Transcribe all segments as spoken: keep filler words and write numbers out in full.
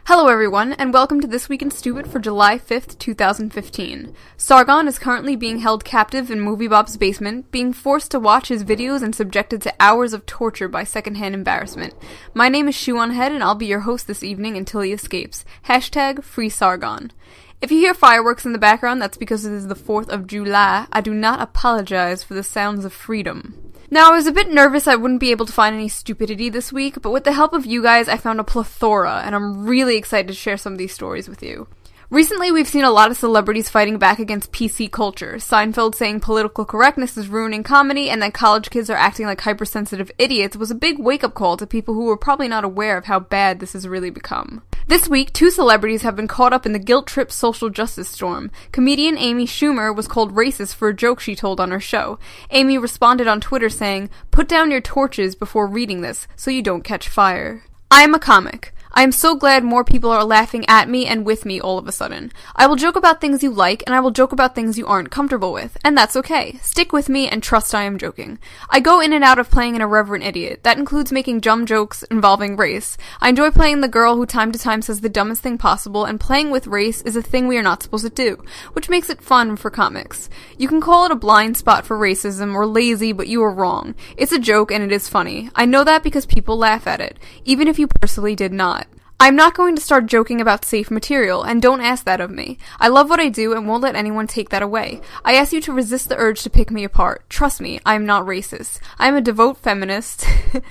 Hello everyone, and welcome to This Week in Stupid for July fifth, two thousand fifteen. Sargon is currently being held captive in MovieBob's basement, being forced to watch his videos and subjected to hours of torture by secondhand embarrassment. My name is Shoe on Head, and I'll be your host this evening until he escapes. Hashtag Free Sargon. If you hear fireworks in the background, that's because it is the fourth of July. I do not apologize for the sounds of freedom. Now, I was a bit nervous I wouldn't be able to find any stupidity this week, but with the help of you guys, I found a plethora, and I'm really excited to share some of these stories with you. Recently, we've seen a lot of celebrities fighting back against P C culture. Seinfeld saying political correctness is ruining comedy, and that college kids are acting like hypersensitive idiots was a big wake-up call to people who were probably not aware of how bad this has really become. This week, two celebrities have been caught up in the guilt-trip social justice storm. Comedian Amy Schumer was called racist for a joke she told on her show. Amy responded on Twitter saying, "Put down your torches before reading this, so you don't catch fire." I am a comic. I am so glad more people are laughing at me and with me all of a sudden. I will joke about things you like, and I will joke about things you aren't comfortable with, and that's okay. Stick with me and trust I am joking. I go in and out of playing an irreverent idiot. That includes making dumb jokes involving race. I enjoy playing the girl who time to time says the dumbest thing possible, and playing with race is a thing we are not supposed to do, which makes it fun for comics. You can call it a blind spot for racism or lazy, but you are wrong. It's a joke and it is funny. I know that because people laugh at it, even if you personally did not. I'm not going to start joking about safe material, and don't ask that of me. I love what I do and won't let anyone take that away. I ask you to resist the urge to pick me apart. Trust me, I am not racist. I am a devout feminist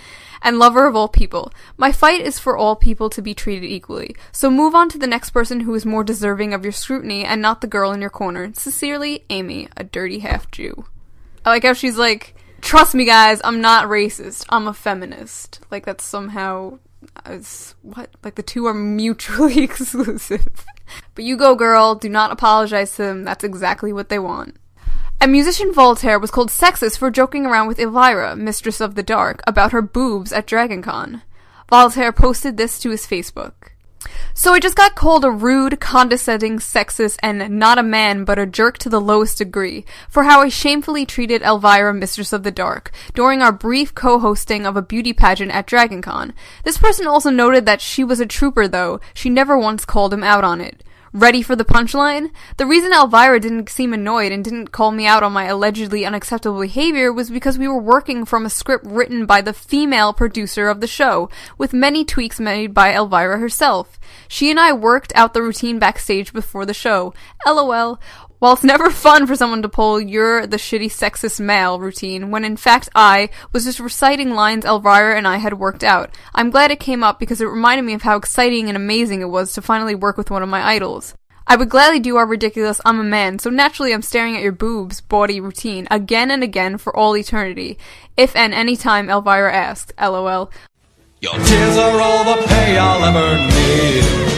and lover of all people. My fight is for all people to be treated equally. So move on to the next person who is more deserving of your scrutiny and not the girl in your corner. Sincerely, Amy, a dirty half-Jew. I like how she's like, trust me guys, I'm not racist. I'm a feminist. Like that's somehow... As, what? Like the two are mutually exclusive. But you go, girl. Do not apologize to them. That's exactly what they want. And musician Voltaire was called sexist for joking around with Elvira, Mistress of the Dark, about her boobs at DragonCon. Voltaire posted this to his Facebook. "So I just got called a rude, condescending, sexist, and not a man but a jerk to the lowest degree for how I shamefully treated Elvira, Mistress of the Dark, during our brief co-hosting of a beauty pageant at DragonCon. This person also noted that she was a trooper though, she never once called him out on it. Ready for the punchline? The reason Elvira didn't seem annoyed and didn't call me out on my allegedly unacceptable behavior was because we were working from a script written by the female producer of the show, with many tweaks made by Elvira herself. She and I worked out the routine backstage before the show. LOL. While it's never fun for someone to pull 'you're the shitty sexist male' routine, when in fact I was just reciting lines Elvira and I had worked out, I'm glad it came up because it reminded me of how exciting and amazing it was to finally work with one of my idols. I would gladly do our ridiculous 'I'm a man, so naturally I'm staring at your boobs' bawdy routine again and again for all eternity. If and any time Elvira asked, LOL. Your tears are all the pay I'll ever need.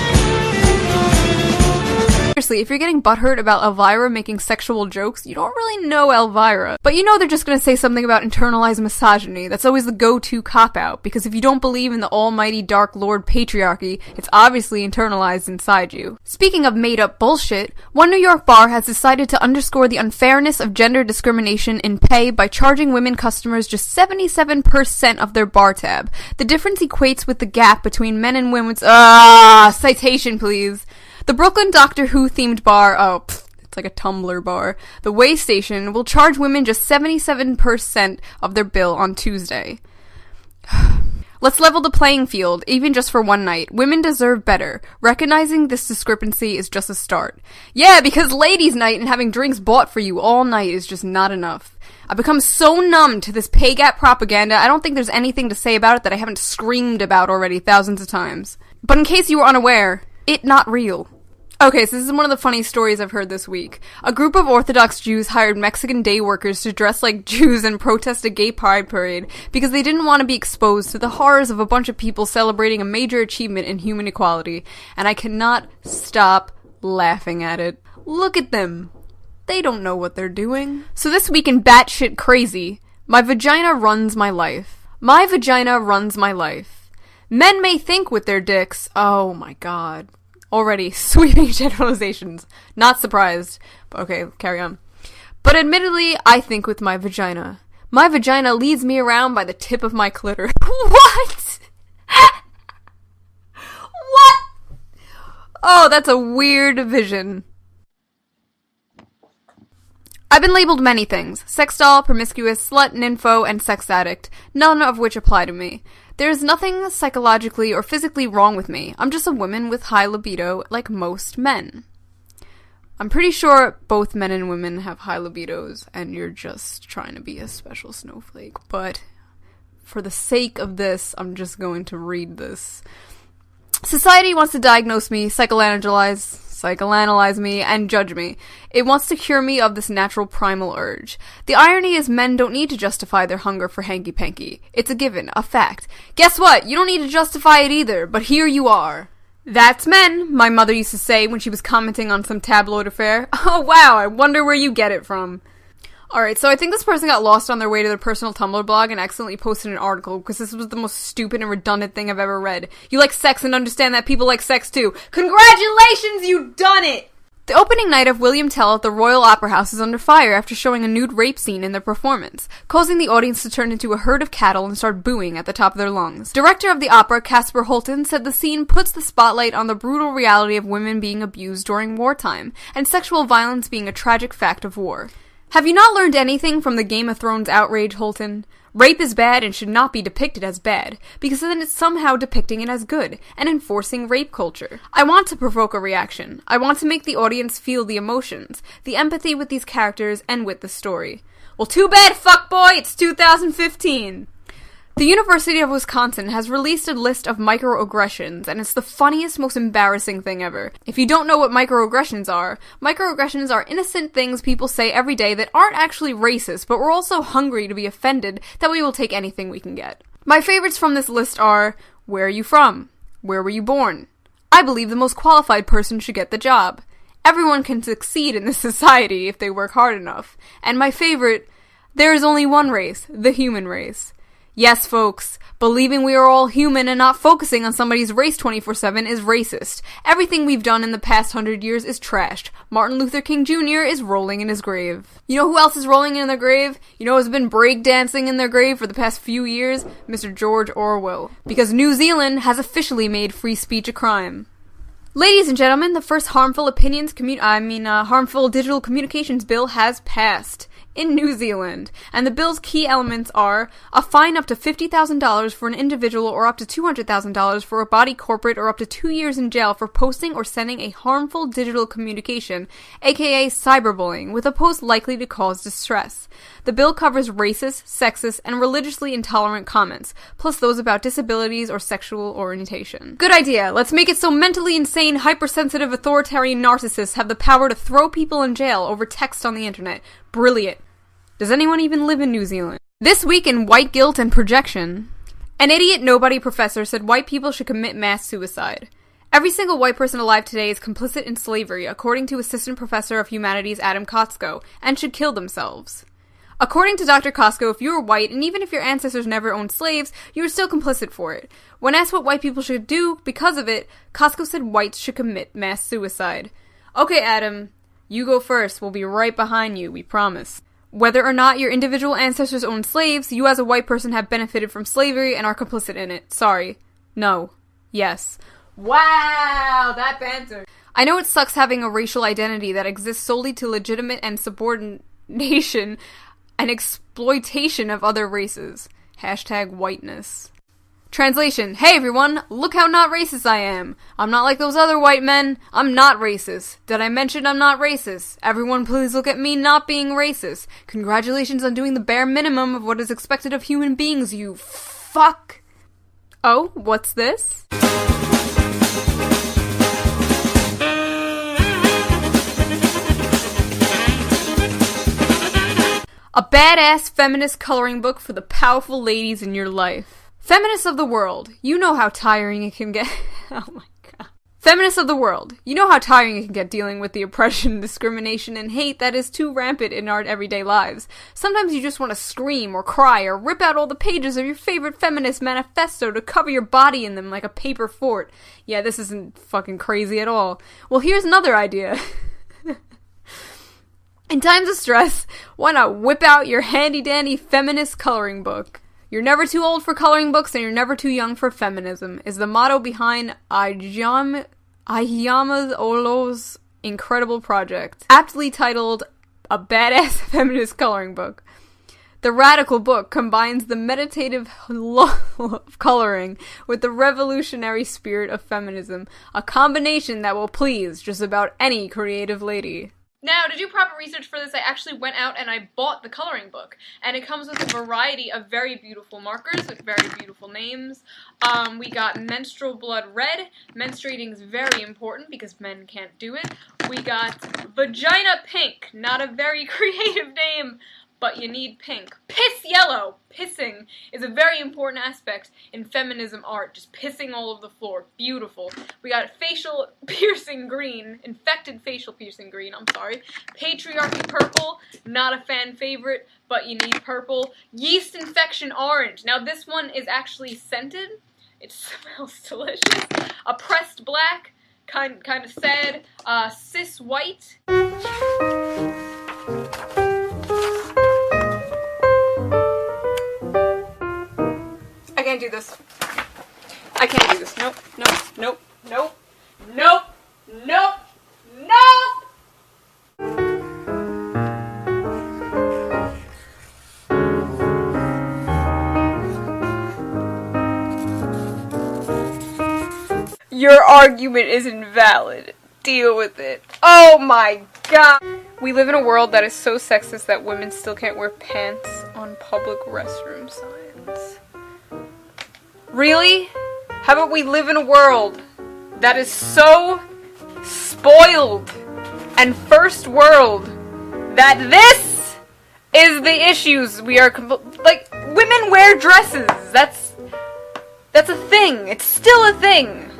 Seriously, if you're getting butthurt about Elvira making sexual jokes, you don't really know Elvira. But you know they're just gonna say something about internalized misogyny. That's always the go-to cop-out, because if you don't believe in the almighty Dark Lord patriarchy, it's obviously internalized inside you. Speaking of made-up bullshit, one New York bar has decided to underscore the unfairness of gender discrimination in pay by charging women customers just seventy-seven percent of their bar tab. The difference equates with the gap between men and women's- Ah, citation please. The Brooklyn Doctor Who-themed bar, oh, pfft, it's like a Tumblr bar, the Way Station, will charge women just seventy-seven percent of their bill on Tuesday. Let's level the playing field, even just for one night. Women deserve better. Recognizing this discrepancy is just a start. Yeah, because ladies' night and having drinks bought for you all night is just not enough. I've become so numb to this pay gap propaganda, I don't think there's anything to say about it that I haven't screamed about already thousands of times. But in case you were unaware, it not real. Okay, so this is one of the funny stories I've heard this week. A group of Orthodox Jews hired Mexican day workers to dress like Jews and protest a gay pride parade because they didn't want to be exposed to the horrors of a bunch of people celebrating a major achievement in human equality. And I cannot stop laughing at it. Look at them. They don't know what they're doing. So this week in batshit crazy, my vagina runs my life. My vagina runs my life. Men may think with their dicks, oh my god. Already sweeping generalizations. Not surprised. Okay, carry on. But admittedly, I think with my vagina. My vagina leads me around by the tip of my clitoris. What? What? Oh, that's a weird vision. I've been labeled many things. Sex doll, promiscuous, slut, nympho, and sex addict. None of which apply to me. There is nothing psychologically or physically wrong with me. I'm just a woman with high libido like most men. I'm pretty sure both men and women have high libidos, and you're just trying to be a special snowflake. But for the sake of this, I'm just going to read this. Society wants to diagnose me, psychoanalyze, psychoanalyze me, and judge me. It wants to cure me of this natural primal urge. The irony is men don't need to justify their hunger for hanky-panky. It's a given, a fact. Guess what? You don't need to justify it either, but here you are. That's men, my mother used to say when she was commenting on some tabloid affair. Oh wow, I wonder where you get it from. Alright, so I think this person got lost on their way to their personal Tumblr blog and accidentally posted an article because this was the most stupid and redundant thing I've ever read. You like sex and understand that people like sex too. Congratulations, you done it! The opening night of William Tell at the Royal Opera House is under fire after showing a nude rape scene in their performance, causing the audience to turn into a herd of cattle and start booing at the top of their lungs. Director of the opera, Casper Holton, said the scene puts the spotlight on the brutal reality of women being abused during wartime, and sexual violence being a tragic fact of war. Have you not learned anything from the Game of Thrones outrage, Holton? Rape is bad and should not be depicted as bad, because then it's somehow depicting it as good, and enforcing rape culture. I want to provoke a reaction. I want to make the audience feel the emotions, the empathy with these characters, and with the story. Well, too bad, fuckboy, it's two thousand fifteen! The University of Wisconsin has released a list of microaggressions, and it's the funniest, most embarrassing thing ever. If you don't know what microaggressions are, microaggressions are innocent things people say every day that aren't actually racist, but we're also hungry to be offended that we will take anything we can get. My favorites from this list are, where are you from? Where were you born? I believe the most qualified person should get the job. Everyone can succeed in this society if they work hard enough. And my favorite, there is only one race, the human race. Yes, folks, believing we are all human and not focusing on somebody's race twenty-four seven is racist. Everything we've done in the past hundred years is trashed. Martin Luther King Junior is rolling in his grave. You know who else is rolling in their grave? You know who's been breakdancing in their grave for the past few years? Mister George Orwell. Because New Zealand has officially made free speech a crime. Ladies and gentlemen, the first harmful opinions commu- I mean, uh, harmful digital communications bill has passed in New Zealand, and the bill's key elements are a fine up to fifty thousand dollars for an individual or up to two hundred thousand dollars for a body corporate or up to two years in jail for posting or sending a harmful digital communication, aka cyberbullying, with a post likely to cause distress. The bill covers racist, sexist, and religiously intolerant comments, plus those about disabilities or sexual orientation. Good idea. Let's make it so mentally insane, hypersensitive, authoritarian narcissists have the power to throw people in jail over text on the internet. Brilliant. Does anyone even live in New Zealand? This week in white guilt and projection, an idiot nobody professor said white people should commit mass suicide. Every single white person alive today is complicit in slavery, according to Assistant Professor of Humanities Adam Kotsko, and should kill themselves. According to Doctor Costco, if you were white, and even if your ancestors never owned slaves, you were still complicit for it. When asked what white people should do because of it, Costco said whites should commit mass suicide. Okay, Adam, you go first. We'll be right behind you, we promise. Whether or not your individual ancestors owned slaves, you as a white person have benefited from slavery and are complicit in it. Sorry. No. Yes. Wow, that banter. I know it sucks having a racial identity that exists solely to legitimate and subordination and exploitation of other races. Hashtag whiteness. Translation. Hey everyone, look how not racist I am. I'm not like those other white men. I'm not racist. Did I mention I'm not racist? Everyone please look at me not being racist. Congratulations on doing the bare minimum of what is expected of human beings, you fuck. Oh, what's this? A badass feminist coloring book for the powerful ladies in your life. Feminists of the world, you know how tiring it can get. Oh my god. Feminists of the world, you know how tiring it can get dealing with the oppression, discrimination, and hate that is too rampant in our everyday lives. Sometimes you just want to scream or cry or rip out all the pages of your favorite feminist manifesto to cover your body in them like a paper fort. Yeah, this isn't fucking crazy at all. Well, here's another idea. In times of stress, why not whip out your handy-dandy feminist coloring book? You're never too old for coloring books and you're never too young for feminism is the motto behind Ijam, Ayama Olo's incredible project, aptly titled A Badass Feminist Coloring Book. The radical book combines the meditative love of coloring with the revolutionary spirit of feminism, a combination that will please just about any creative lady. Now, to do proper research for this, I actually went out and I bought the coloring book, and it comes with a variety of very beautiful markers with very beautiful names. Um, we got Menstrual Blood Red. Menstruating is very important because men can't do it. We got Vagina Pink, not a very creative name, but you need pink. Piss Yellow! Pissing is a very important aspect in feminism art, just pissing all over the floor. Beautiful. We got Facial Piercing Green, Infected Facial Piercing Green, I'm sorry. Patriarchy Purple, not a fan favorite, but you need purple. Yeast Infection Orange. Now this one is actually scented. It smells delicious. A Pressed Black, kind, kind of sad. Uh, Cis White. I can't do this. I can't do this. Nope, nope, nope, nope, nope, nope, nope! Your argument is invalid. Deal with it. Oh my god! We live in a world that is so sexist that women still can't wear pants on public restroom signs. Really? How about we live in a world that is so spoiled and first world that this is the issues we are compl- like, women wear dresses. That's that's a thing. It's still a thing.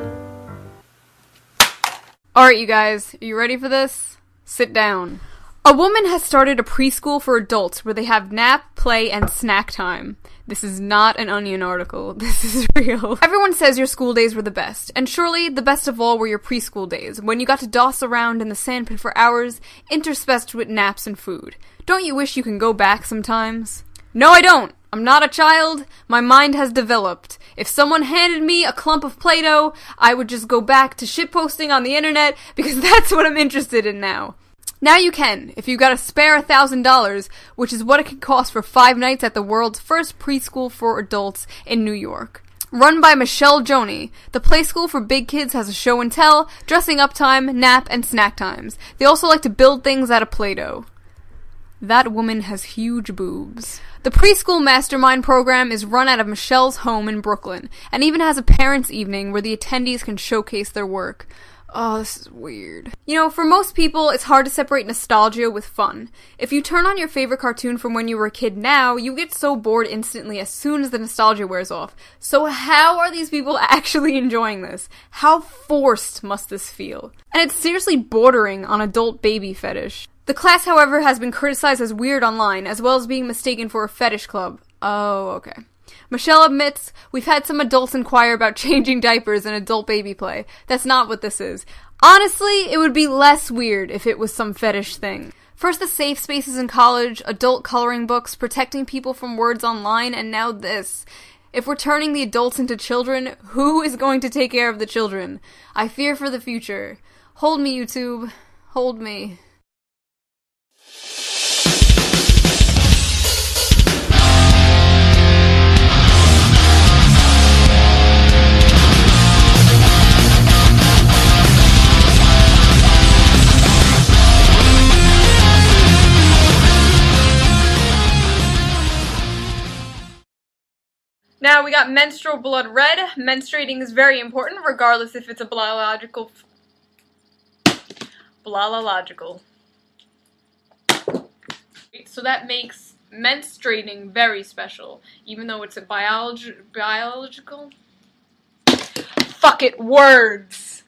Alright, you guys, are you ready for this? Sit down. A woman has started a preschool for adults where they have nap, play, and snack time. This is not an Onion article. This is real. Everyone says your school days were the best, and surely the best of all were your preschool days, when you got to doss around in the sandpit for hours, interspersed with naps and food. Don't you wish you can go back sometimes? No, I don't. I'm not a child. My mind has developed. If someone handed me a clump of Play-Doh, I would just go back to shitposting on the internet, because that's what I'm interested in now. Now you can, if you got to spare a thousand dollars, which is what it could cost for five nights at the world's first preschool for adults in New York. Run by Michelle Joni, the play school for big kids has a show and tell, dressing up time, nap, and snack times. They also like to build things out of Play-Doh. That woman has huge boobs. The preschool mastermind program is run out of Michelle's home in Brooklyn, and even has a parents' evening where the attendees can showcase their work. Oh, this is weird. You know, for most people, it's hard to separate nostalgia with fun. If you turn on your favorite cartoon from when you were a kid now, you get so bored instantly as soon as the nostalgia wears off. So how are these people actually enjoying this? How forced must this feel? And it's seriously bordering on adult baby fetish. The class, however, has been criticized as weird online, as well as being mistaken for a fetish club. Oh, okay. Michelle admits, we've had some adults inquire about changing diapers in adult baby play. That's not what this is. Honestly, it would be less weird if it was some fetish thing. First the safe spaces in college, adult coloring books, protecting people from words online, and now this. If we're turning the adults into children, who is going to take care of the children? I fear for the future. Hold me, YouTube. Hold me. Now we got Menstrual Blood Red. Menstruating is very important, regardless if it's a biological... Biological. So that makes menstruating very special, even though it's a biolog... biological? Fuck it, words!